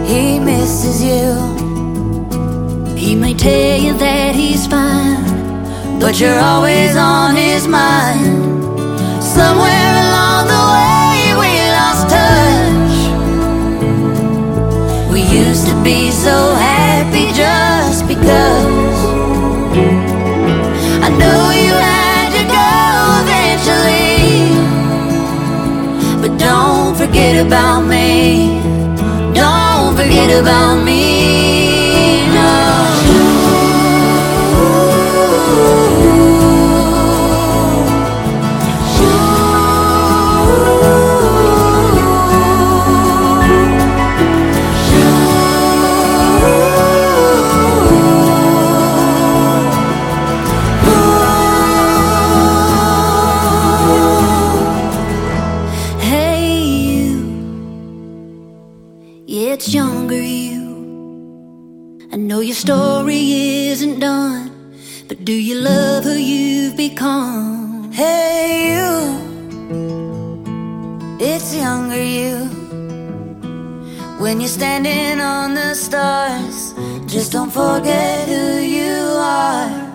he misses you. He may tell you that he's fine, but you're always on his mind. Somewhere along the way we lost touch. We used to be so happy just because. I know you had to go eventually, but don't forget about me. Don't forget about me, no. Yeah, it's younger you. I know your story isn't done, but do you love who you've become? Hey you, it's younger you. When you're standing on the stars, just don't forget who you are.